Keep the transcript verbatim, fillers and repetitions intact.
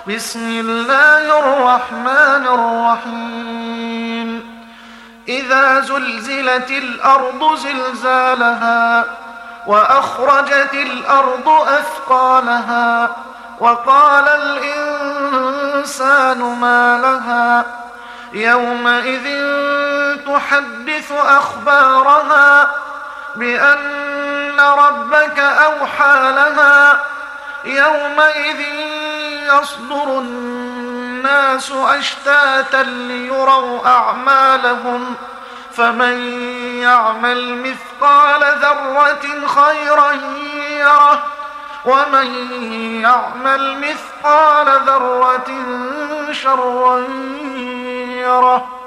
بسم الله الرحمن الرحيم إذا زلزلت الأرض زلزالها وأخرجت الأرض أثقالها وقال الإنسان ما لها يومئذ تحدث أخبارها بأن ربك أوحى لها يومئذ يصدر الناس أشتاتا ليروا أعمالهم فمن يعمل مثقال ذرة خيرا يره ومن يعمل مثقال ذرة شرا يره.